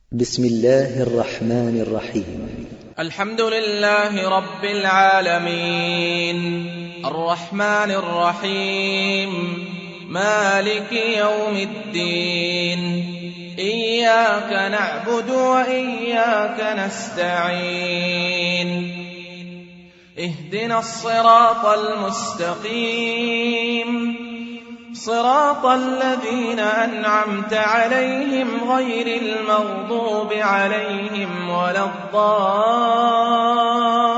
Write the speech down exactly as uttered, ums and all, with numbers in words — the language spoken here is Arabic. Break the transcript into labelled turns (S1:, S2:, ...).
S1: بسم الله الرحمن الرحيم.
S2: الحمد لله رب العالمين، الرحمن الرحيم، مالك يوم الدين، إياك نعبد وإياك نستعين، اهدنا الصراط المستقيم، صراط الذين أنعمت عليهم غير المغضوب عليهم ولا الضالين.